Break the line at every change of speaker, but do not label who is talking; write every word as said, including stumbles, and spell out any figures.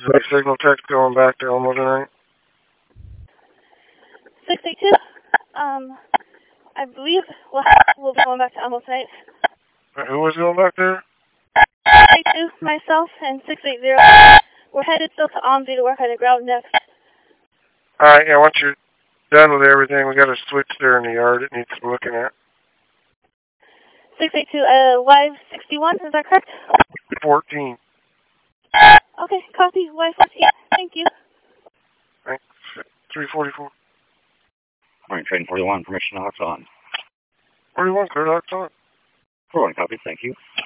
Is the signal text going back to Elmo tonight?
six eight two, um, I believe we'll, we'll be going back to Elmo tonight.
Who was going back there?
six eight two, myself, and six eight zero. We're headed still to Omzi to work on the ground next.
Alright, yeah, once you're done with everything, we got a switch there in the yard that needs some looking at.
six eight two, uh, Y sixty-one, is that correct?
fourteen.
Okay, copy, Y fourteen, thank you.
Thanks. three forty-four.
Morning, train forty-one, permission to lock on.
forty-one, clear locked on.
forty-one, copy, thank you.